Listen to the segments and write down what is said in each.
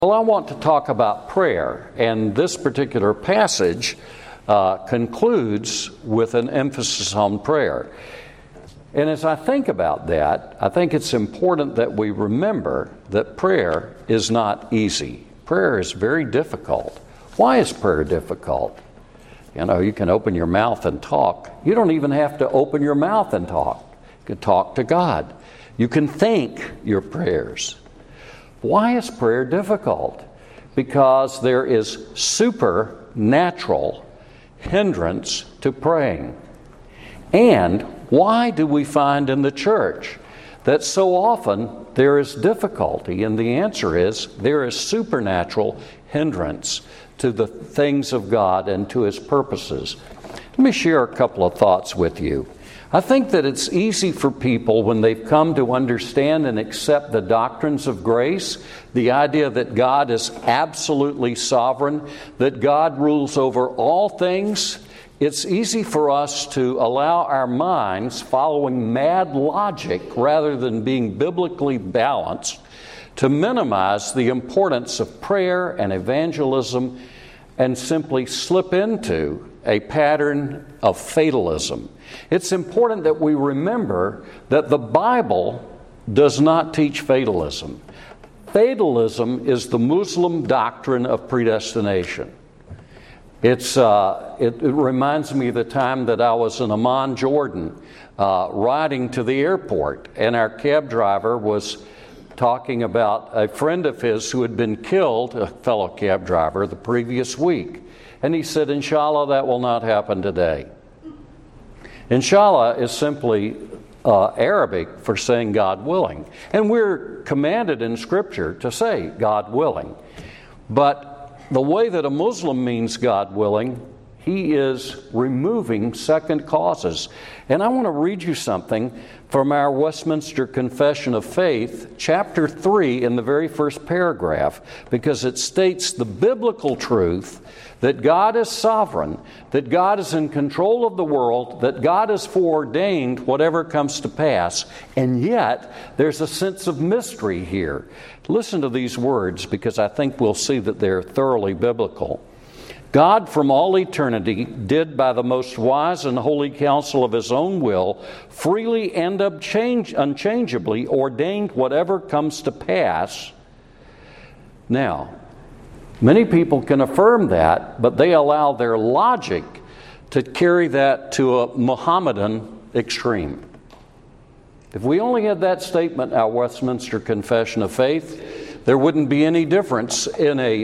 Well, I want to talk about prayer, and this particular passage concludes with an emphasis on prayer. And as I think about that, I think it's important that we remember that prayer is not easy. Prayer is very difficult. Why is prayer difficult? You know, you can open your mouth and talk. You don't even have to open your mouth and talk. You can talk to God. You can think your prayers. Why is prayer difficult? Because there is supernatural hindrance to praying. And why do we find in the church that so often there is difficulty? And the answer is there is supernatural hindrance to the things of God and to His purposes. Let me share a couple of thoughts with you. I think that it's easy for people when they've come to understand and accept the doctrines of grace, the idea that God is absolutely sovereign, that God rules over all things. It's easy for us to allow our minds, following mad logic rather than being biblically balanced, to minimize the importance of prayer and evangelism and simply slip into a pattern of fatalism. It's important that we remember that the Bible does not teach fatalism. Fatalism is the Muslim doctrine of predestination. It reminds me of the time that I was in Amman, Jordan, riding to the airport, and our cab driver was talking about a friend of his who had been killed, a fellow cab driver, the previous week. And he said, "Inshallah, that will not happen today." Inshallah is simply Arabic for saying God willing. And we're commanded in Scripture to say God willing. But the way that a Muslim means God willing, he is removing second causes. And I want to read you something from our Westminster Confession of Faith, chapter 3, in the very first paragraph, because it states the biblical truth that God is sovereign, that God is in control of the world, that God has foreordained whatever comes to pass, and yet there's a sense of mystery here. Listen to these words, because I think we'll see that they're thoroughly biblical. God from all eternity did by the most wise and holy counsel of His own will freely and unchangeably ordained whatever comes to pass. Now, many people can affirm that, but they allow their logic to carry that to a Mohammedan extreme. If we only had that statement in our Westminster Confession of Faith, there wouldn't be any difference in a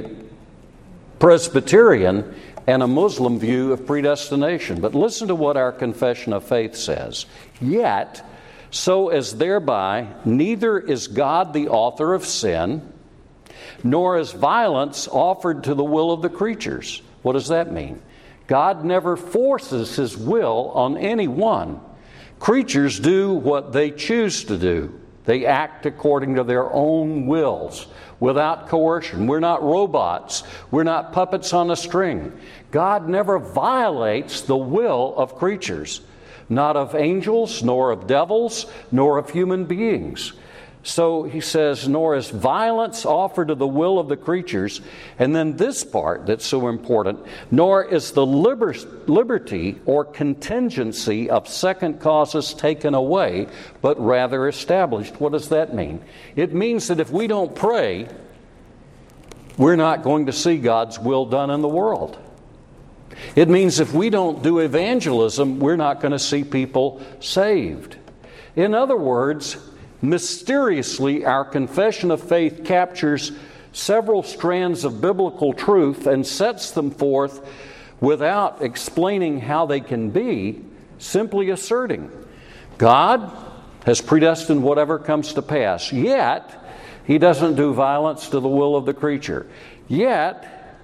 Presbyterian and a Muslim view of predestination. But listen to what our Confession of Faith says. Yet, so as thereby neither is God the author of sin, nor is violence offered to the will of the creatures. What does that mean? God never forces His will on anyone. Creatures do what they choose to do. They act according to their own wills, without coercion. We're not robots. We're not puppets on a string. God never violates the will of creatures, not of angels, nor of devils, nor of human beings. So he says, nor is violence offered to the will of the creatures. And then this part that's so important, nor is the liberty or contingency of second causes taken away, but rather established. What does that mean? It means that if we don't pray, we're not going to see God's will done in the world. It means if we don't do evangelism, we're not going to see people saved. In other words, mysteriously, our confession of faith captures several strands of biblical truth and sets them forth without explaining how they can be, simply asserting God has predestined whatever comes to pass, yet He doesn't do violence to the will of the creature. Yet,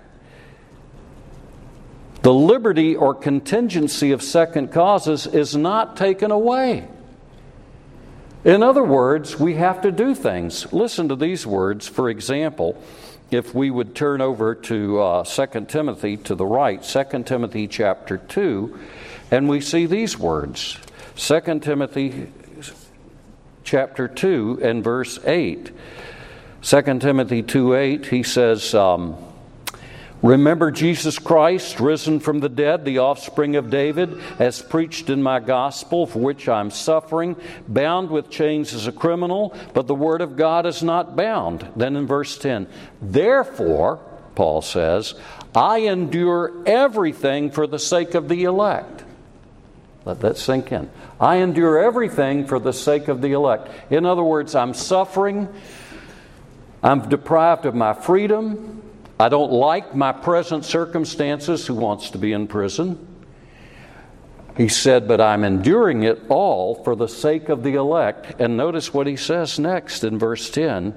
the liberty or contingency of second causes is not taken away. In other words, we have to do things. Listen to these words. For example, if we would turn over to 2 Timothy to the right, 2 Timothy chapter 2, and we see these words. 2 Timothy chapter 2 and verse 8. 2 Timothy 2:8, he says, remember Jesus Christ, risen from the dead, the offspring of David, as preached in my gospel, for which I am suffering, bound with chains as a criminal, but the word of God is not bound. Then in verse 10, therefore, Paul says, I endure everything for the sake of the elect. Let that sink in. I endure everything for the sake of the elect. In other words, I'm suffering. I'm deprived of my freedom. I don't like my present circumstances. Who wants to be in prison? He said, but I'm enduring it all for the sake of the elect. And notice what he says next in verse 10.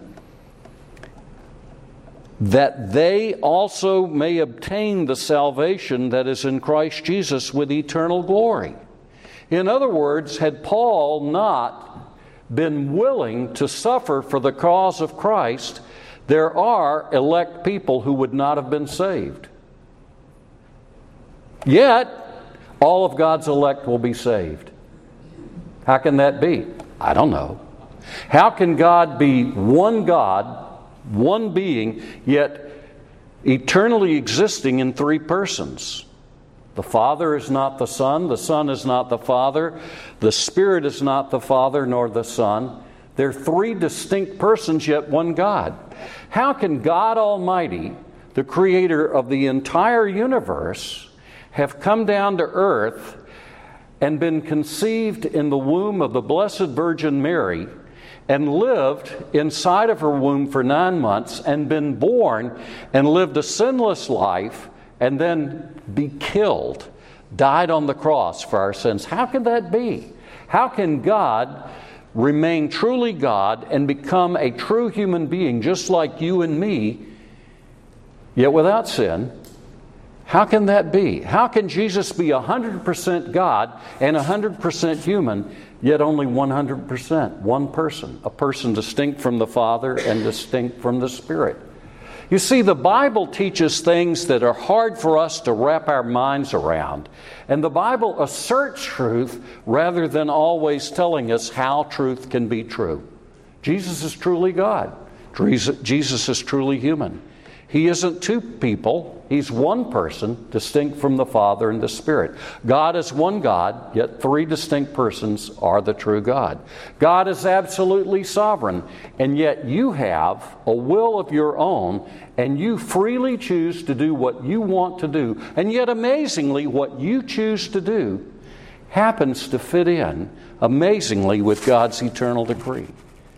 That they also may obtain the salvation that is in Christ Jesus with eternal glory. In other words, had Paul not been willing to suffer for the cause of Christ, there are elect people who would not have been saved. Yet, all of God's elect will be saved. How can that be? I don't know. How can God be one God, one being, yet eternally existing in three persons? The Father is not the Son is not the Father, the Spirit is not the Father nor the Son. They're three distinct persons, yet one God. How can God Almighty, the creator of the entire universe, have come down to earth and been conceived in the womb of the Blessed Virgin Mary and lived inside of her womb for 9 months and been born and lived a sinless life and then be killed, died on the cross for our sins? How can that be? How can God remain truly God and become a true human being just like you and me, yet without sin? How can that be? How can Jesus be 100% God and 100% human, yet only 100%, one person, a person distinct from the Father and distinct from the Spirit? You see, the Bible teaches things that are hard for us to wrap our minds around. And the Bible asserts truth rather than always telling us how truth can be true. Jesus is truly God. Jesus is truly human. He isn't two people. He's one person, distinct from the Father and the Spirit. God is one God, yet three distinct persons are the true God. God is absolutely sovereign, and yet you have a will of your own, and you freely choose to do what you want to do. And yet, amazingly, what you choose to do happens to fit in, amazingly, with God's eternal decree.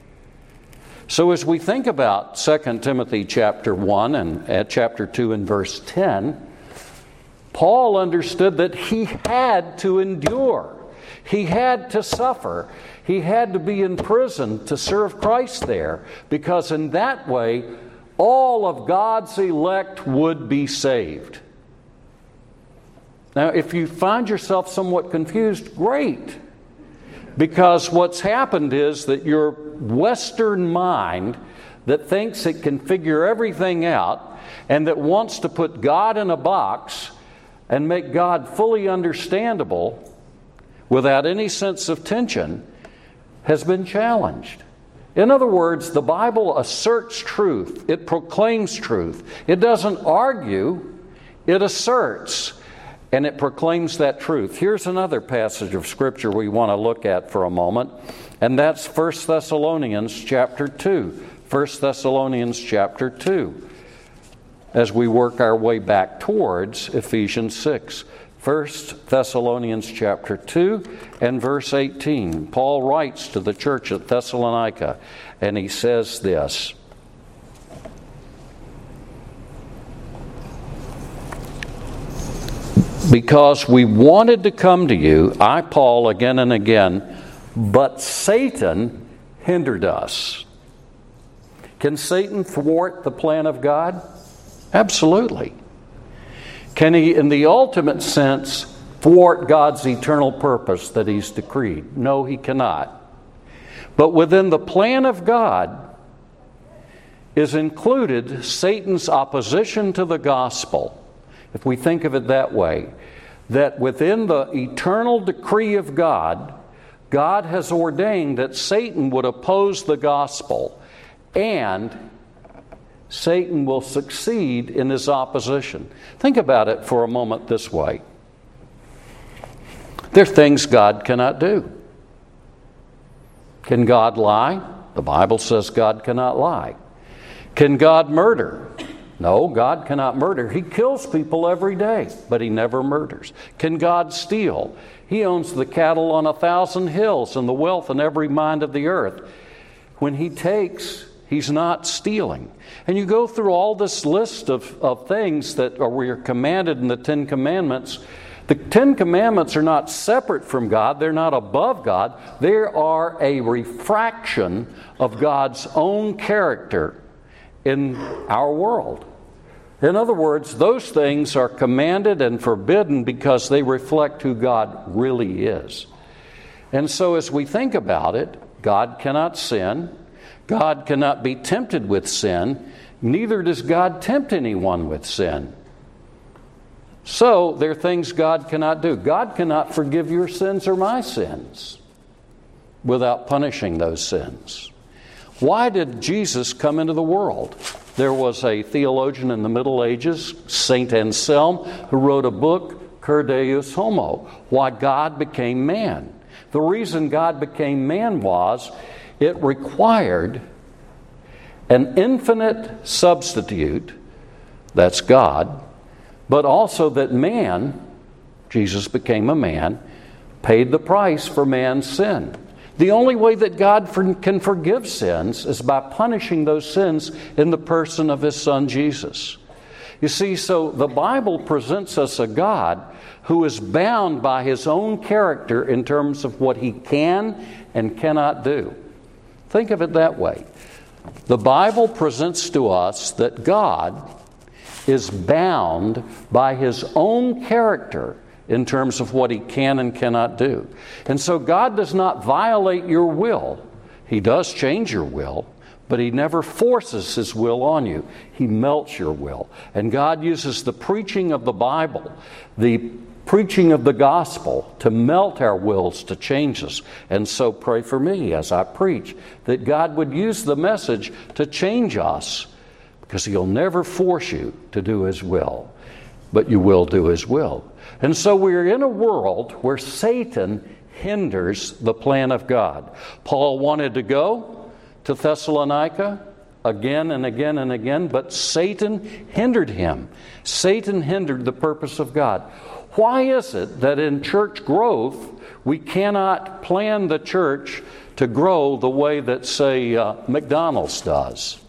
So as we think about 2 Timothy chapter 1 and chapter 2 and verse 10, Paul understood that he had to endure. He had to suffer. He had to be in prison to serve Christ there, because in that way, all of God's elect would be saved. Now, if you find yourself somewhat confused, great. Because what's happened is that your Western mind that thinks it can figure everything out and that wants to put God in a box and make God fully understandable without any sense of tension has been challenged. In other words, the Bible asserts truth. It proclaims truth. It doesn't argue. It asserts. And it proclaims that truth. Here's another passage of Scripture we want to look at for a moment, and that's 1 Thessalonians chapter 2. 1 Thessalonians chapter 2, as we work our way back towards Ephesians 6. 1 Thessalonians chapter 2 and verse 18. Paul writes to the church at Thessalonica, and he says this: because we wanted to come to you, I, Paul, again and again, but Satan hindered us. Can Satan thwart the plan of God? Absolutely. Can he, in the ultimate sense, thwart God's eternal purpose that He's decreed? No, he cannot. But within the plan of God is included Satan's opposition to the gospel. If we think of it that way, that within the eternal decree of God, God has ordained that Satan would oppose the gospel, and Satan will succeed in his opposition. Think about it for a moment this way. There are things God cannot do. Can God lie? The Bible says God cannot lie. Can God murder? No, God cannot murder. He kills people every day, but He never murders. Can God steal? He owns the cattle on 1,000 hills and the wealth in every mine of the earth. When He takes, He's not stealing. And you go through all this list of things that we are commanded in the Ten Commandments. The Ten Commandments are not separate from God. They're not above God. They are a refraction of God's own character in our world. In other words, those things are commanded and forbidden because they reflect who God really is. And so as we think about it, God cannot sin. God cannot be tempted with sin. Neither does God tempt anyone with sin. So there are things God cannot do. God cannot forgive your sins or my sins without punishing those sins. Why did Jesus come into the world? There was a theologian in the Middle Ages, Saint Anselm, who wrote a book, Cur Deus Homo, Why God Became Man. The reason God became man was it required an infinite substitute, that's God, but also that man, Jesus became a man, paid the price for man's sin. The only way that God can forgive sins is by punishing those sins in the person of His Son Jesus. You see, so the Bible presents us a God who is bound by His own character in terms of what He can and cannot do. Think of it that way. The Bible presents to us that God is bound by His own character in terms of what He can and cannot do. And so God does not violate your will. He does change your will, but He never forces His will on you. He melts your will. And God uses the preaching of the Bible, the preaching of the gospel, to melt our wills, to change us. And so pray for me as I preach that God would use the message to change us, because He'll never force you to do His will, but you will do His will. And so we're in a world where Satan hinders the plan of God. Paul wanted to go to Thessalonica again and again and again, but Satan hindered him. Satan hindered the purpose of God. Why is it that in church growth we cannot plan the church to grow the way that, say, McDonald's does?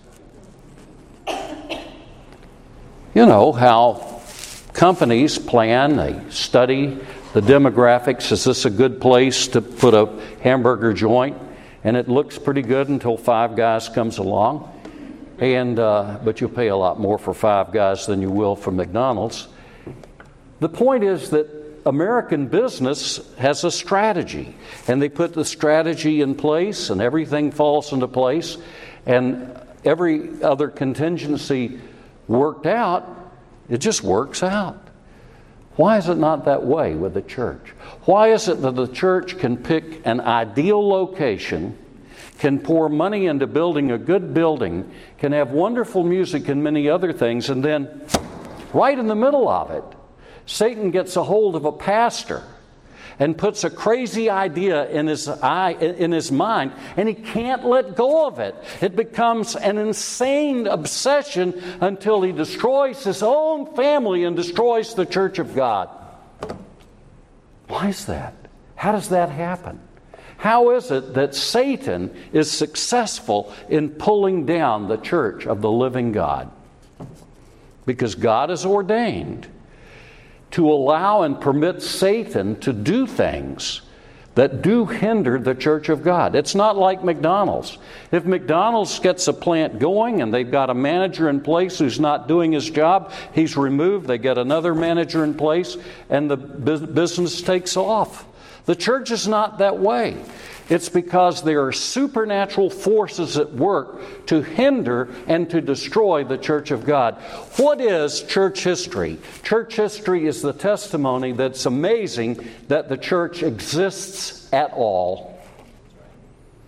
You know how companies plan, they study the demographics. Is this a good place to put a hamburger joint? And it looks pretty good until Five Guys comes along. But you'll pay a lot more for Five Guys than you will for McDonald's. The point is that American business has a strategy. And they put the strategy in place and everything falls into place. And every other contingency worked out, it just works out. Why is it not that way with the church? Why is it that the church can pick an ideal location, can pour money into building a good building, can have wonderful music and many other things, and then right in the middle of it, Satan gets a hold of a pastor and puts a crazy idea in his mind, and he can't let go of it. It becomes an insane obsession until he destroys his own family and destroys the church of God. Why is that? How does that happen? How is it that Satan is successful in pulling down the church of the living God? Because God has ordained to allow and permit Satan to do things that do hinder the church of God. It's not like McDonald's. If McDonald's gets a plant going and they've got a manager in place who's not doing his job, he's removed, they get another manager in place, and the business takes off. The church is not that way. It's because there are supernatural forces at work to hinder and to destroy the church of God. What is church history? Church history is the testimony that's amazing that the church exists at all.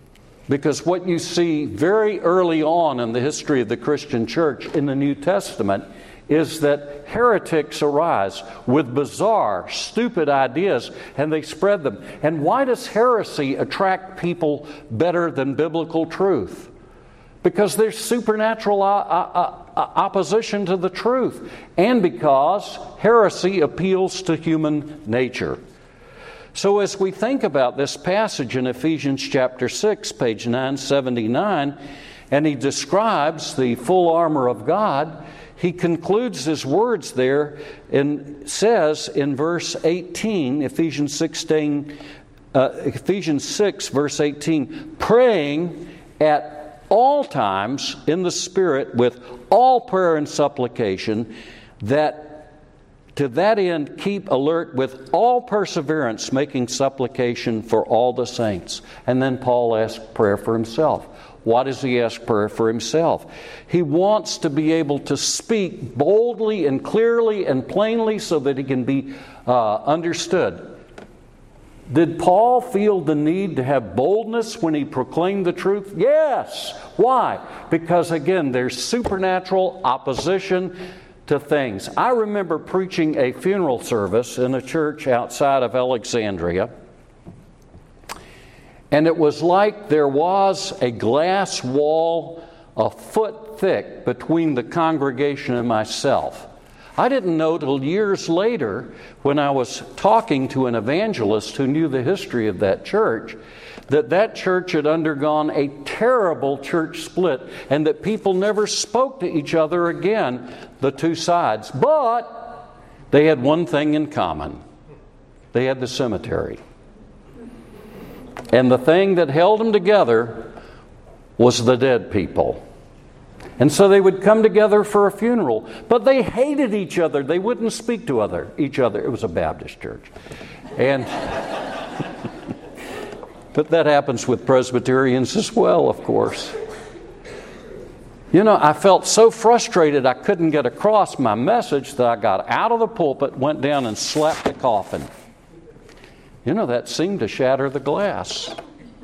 Because what you see very early on in the history of the Christian church in the New Testament is that heretics arise with bizarre, stupid ideas, and they spread them. And why does heresy attract people better than biblical truth? Because there's supernatural opposition to the truth, and because heresy appeals to human nature. So as we think about this passage in Ephesians chapter 6, page 979, and he describes the full armor of God, he concludes his words there and says in verse 18, Ephesians 6, verse 18, praying at all times in the Spirit with all prayer and supplication, that to that end keep alert with all perseverance, making supplication for all the saints. And then Paul asks prayer for himself. Why does he ask prayer for himself? He wants to be able to speak boldly and clearly and plainly so that he can be understood. Did Paul feel the need to have boldness when he proclaimed the truth? Yes. Why? Because again, there's supernatural opposition to things. I remember preaching a funeral service in a church outside of Alexandria, and it was like there was a glass wall a foot thick between the congregation and myself. I didn't know till years later, when I was talking to an evangelist who knew the history of that church, that church had undergone a terrible church split and that people never spoke to each other again, the two sides. But they had one thing in common. They had the cemetery. And the thing that held them together was the dead people. And so they would come together for a funeral. But they hated each other. They wouldn't speak to each other. It was a Baptist church. And but that happens with Presbyterians as well, of course. You know, I felt so frustrated I couldn't get across my message that I got out of the pulpit, went down and slapped the coffin. You know, that seemed to shatter the glass.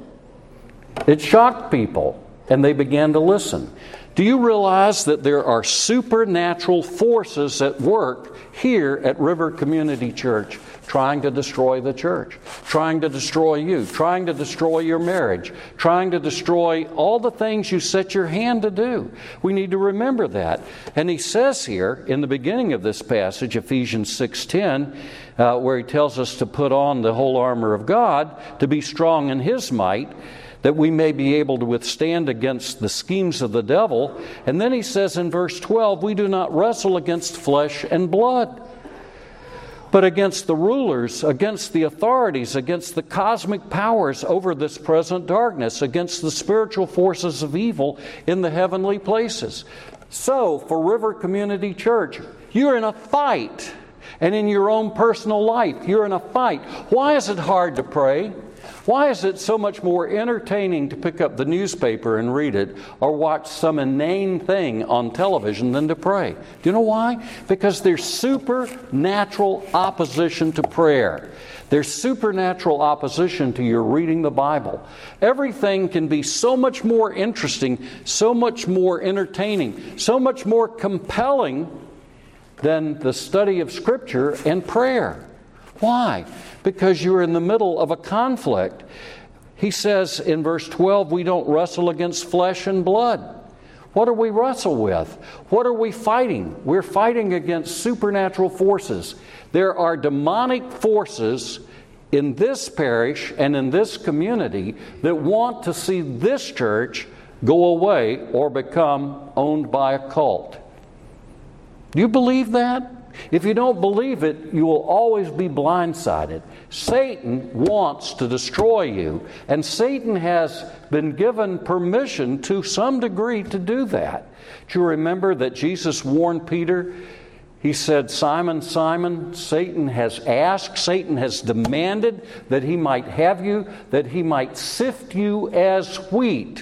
It shocked people, and they began to listen. Do you realize that there are supernatural forces at work here at River Community Church trying to destroy the church, trying to destroy you, trying to destroy your marriage, trying to destroy all the things you set your hand to do? We need to remember that. And he says here in the beginning of this passage, Ephesians 6:10, where he tells us to put on the whole armor of God, to be strong in His might, that we may be able to withstand against the schemes of the devil. And then he says in verse 12, we do not wrestle against flesh and blood, but against the rulers, against the authorities, against the cosmic powers over this present darkness, against the spiritual forces of evil in the heavenly places. So, for River Community Church, you're in a fight. And in your own personal life, you're in a fight. Why is it hard to pray? Why is it so much more entertaining to pick up the newspaper and read it or watch some inane thing on television than to pray? Do you know why? Because there's supernatural opposition to prayer. There's supernatural opposition to your reading the Bible. Everything can be so much more interesting, so much more entertaining, so much more compelling than the study of Scripture and prayer. Why? Because you're in the middle of a conflict. He says in verse 12, we don't wrestle against flesh and blood. What do we wrestle with? What are we fighting? We're fighting against supernatural forces. There are demonic forces in this parish and in this community that want to see this church go away or become owned by a cult. Do you believe that? If you don't believe it, you will always be blindsided. Satan wants to destroy you, and Satan has been given permission to some degree to do that. Do you remember that Jesus warned Peter? He said, Simon, Simon, Satan has asked, Satan has demanded that he might have you, that he might sift you as wheat.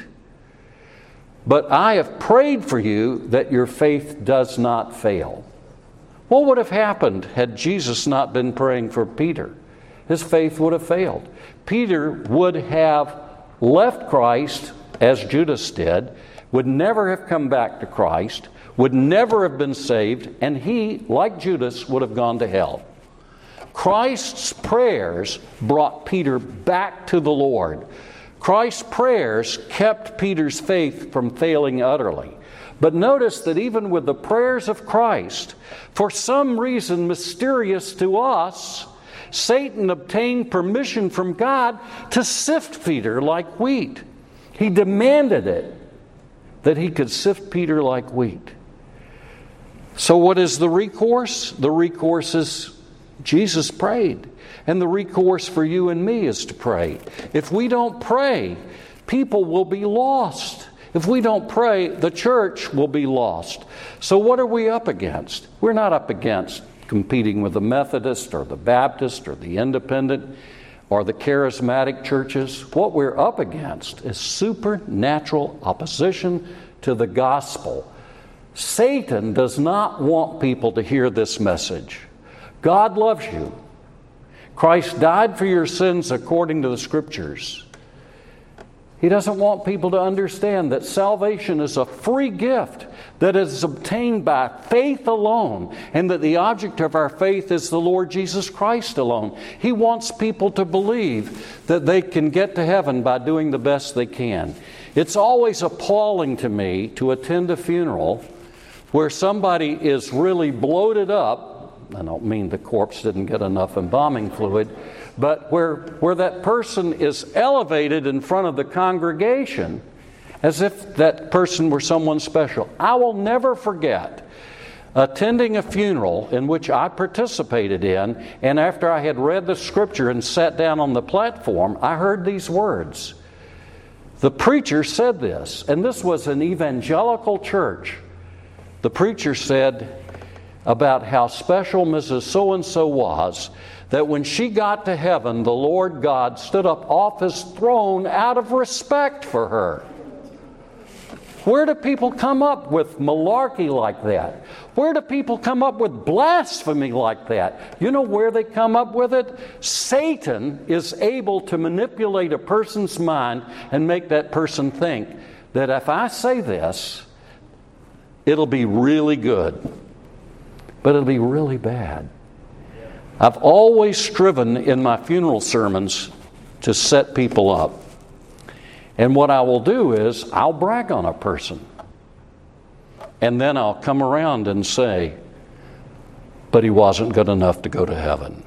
But I have prayed for you that your faith does not fail. What would have happened had Jesus not been praying for Peter? His faith would have failed. Peter would have left Christ, as Judas did, would never have come back to Christ, would never have been saved, and he, like Judas, would have gone to hell. Christ's prayers brought Peter back to the Lord. Christ's prayers kept Peter's faith from failing utterly. But notice that even with the prayers of Christ, for some reason mysterious to us, Satan obtained permission from God to sift Peter like wheat. He demanded it, that he could sift Peter like wheat. So what is the recourse? The recourse is Jesus prayed. And the recourse for you and me is to pray. If we don't pray, people will be lost. If we don't pray, the church will be lost. So what are we up against? We're not up against competing with the Methodist or the Baptist or the Independent or the charismatic churches. What we're up against is supernatural opposition to the gospel. Satan does not want people to hear this message. God loves you. Christ died for your sins according to the Scriptures. He doesn't want people to understand that salvation is a free gift that is obtained by faith alone, and that the object of our faith is the Lord Jesus Christ alone. He wants people to believe that they can get to heaven by doing the best they can. It's always appalling to me to attend a funeral where somebody is really bloated up. I don't mean the corpse didn't get enough embalming fluid, but where that person is elevated in front of the congregation as if that person were someone special. I will never forget attending a funeral in which I participated in, and after I had read the Scripture and sat down on the platform, I heard these words. The preacher said this, and this was an evangelical church. The preacher said about how special Mrs. So-and-so was, that when she got to heaven, the Lord God stood up off His throne out of respect for her. Where do people come up with malarkey like that? Where do people come up with blasphemy like that? You know where they come up with it? Satan is able to manipulate a person's mind and make that person think that if I say this, it'll be really good, but it'll be really bad. I've always striven in my funeral sermons to set people up. And what I will do is I'll brag on a person. And then I'll come around and say, but he wasn't good enough to go to heaven.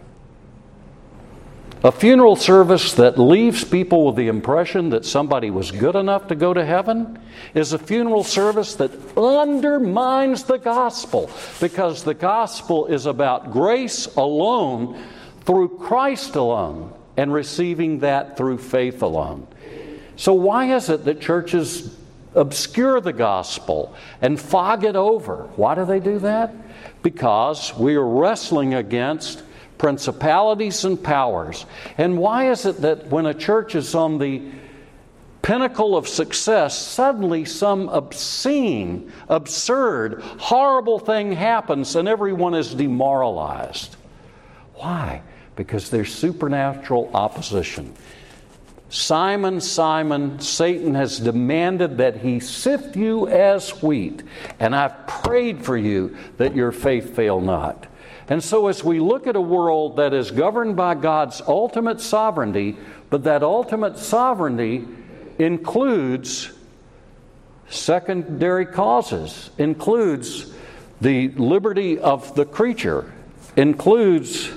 A funeral service that leaves people with the impression that somebody was good enough to go to heaven is a funeral service that undermines the gospel, because the gospel is about grace alone through Christ alone and receiving that through faith alone. So why is it that churches obscure the gospel and fog it over? Why do they do that? Because we are wrestling against principalities and powers. And why is it that when a church is on the pinnacle of success, suddenly some obscene, absurd, horrible thing happens and everyone is demoralized? Why? Because there's supernatural opposition. Simon, Simon, Satan has demanded that he sift you as wheat, and I've prayed for you that your faith fail not. And so as we look at a world that is governed by God's ultimate sovereignty, but that ultimate sovereignty includes secondary causes, includes the liberty of the creature, includes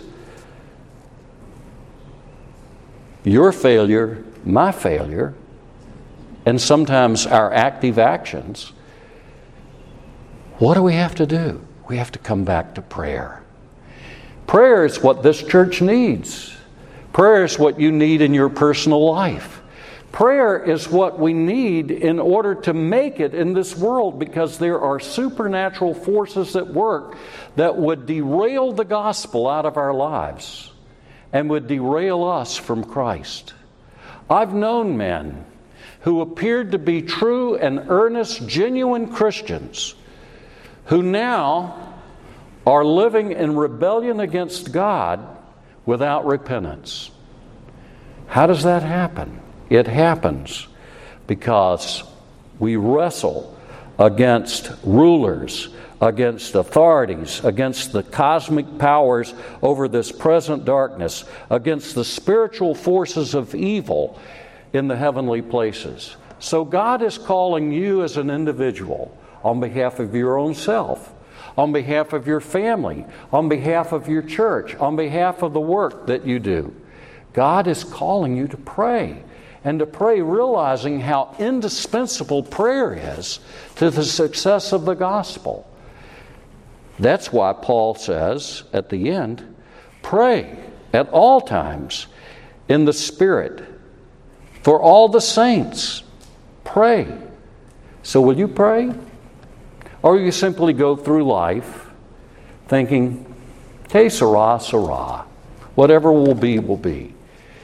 your failure, my failure, and sometimes our active actions. What do we have to do? We have to come back to prayer. Prayer is what this church needs. Prayer is what you need in your personal life. Prayer is what we need in order to make it in this world, because there are supernatural forces at work that would derail the gospel out of our lives and would derail us from Christ. I've known men who appeared to be true and earnest, genuine Christians who now are living in rebellion against God without repentance. How does that happen? It happens because we wrestle against rulers, against authorities, against the cosmic powers over this present darkness, against the spiritual forces of evil in the heavenly places. So God is calling you as an individual on behalf of your own self, on behalf of your family, on behalf of your church, on behalf of the work that you do. God is calling you to pray, and to pray realizing how indispensable prayer is to the success of the gospel. That's why Paul says at the end, pray at all times in the Spirit for all the saints. Pray. So will you pray? Or you simply go through life thinking, que sera, sera. Whatever will be, will be.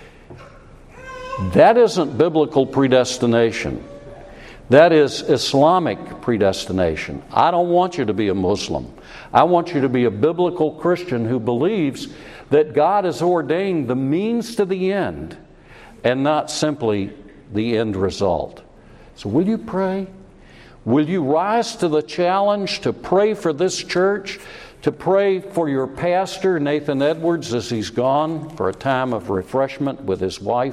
That isn't biblical predestination. That is Islamic predestination. I don't want you to be a Muslim. I want you to be a biblical Christian who believes that God has ordained the means to the end and not simply the end result. So will you pray? Will you rise to the challenge to pray for this church, to pray for your pastor, Nathan Edwards, as he's gone for a time of refreshment with his wife,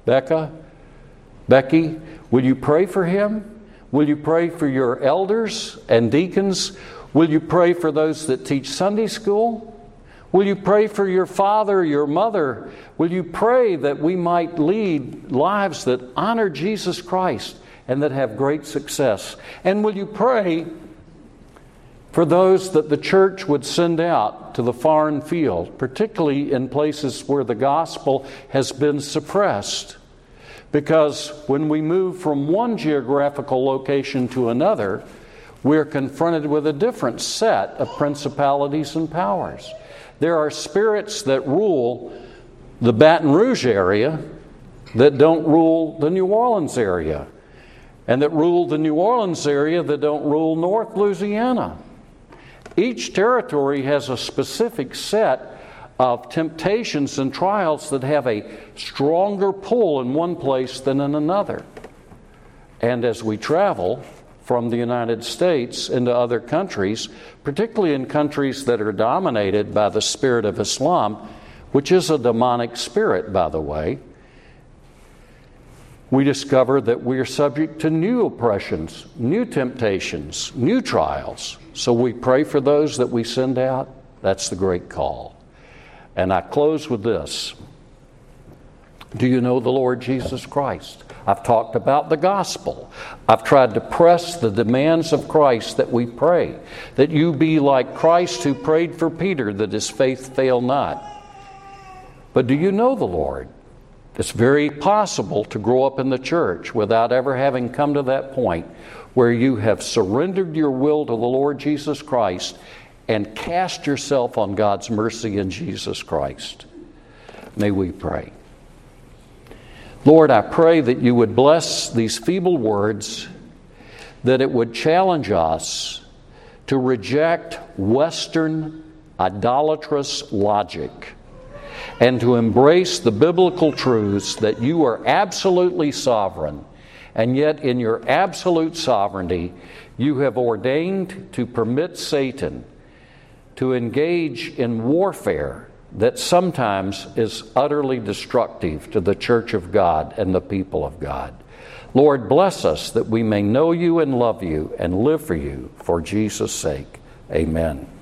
Becky? Will you pray for him? Will you pray for your elders and deacons? Will you pray for those that teach Sunday school? Will you pray for your father, your mother? Will you pray that we might lead lives that honor Jesus Christ and that have great success? And will you pray for those that the church would send out to the foreign field, particularly in places where the gospel has been suppressed? Because when we move from one geographical location to another, we're confronted with a different set of principalities and powers. There are spirits that rule the Baton Rouge area that don't rule the New Orleans area, and that rule the New Orleans area that don't rule North Louisiana. Each territory has a specific set of temptations and trials that have a stronger pull in one place than in another. And as we travel from the United States into other countries, particularly in countries that are dominated by the spirit of Islam, which is a demonic spirit, by the way, we discover that we are subject to new oppressions, new temptations, new trials. So we pray for those that we send out. That's the great call. And I close with this. Do you know the Lord Jesus Christ? I've talked about the gospel. I've tried to press the demands of Christ that we pray, that you be like Christ who prayed for Peter, that his faith fail not. But do you know the Lord? It's very possible to grow up in the church without ever having come to that point where you have surrendered your will to the Lord Jesus Christ and cast yourself on God's mercy in Jesus Christ. May we pray. Lord, I pray that you would bless these feeble words, that it would challenge us to reject Western idolatrous logic and to embrace the biblical truths that you are absolutely sovereign, and yet in your absolute sovereignty you have ordained to permit Satan to engage in warfare that sometimes is utterly destructive to the church of God and the people of God. Lord, bless us that we may know you and love you and live for you for Jesus' sake. Amen.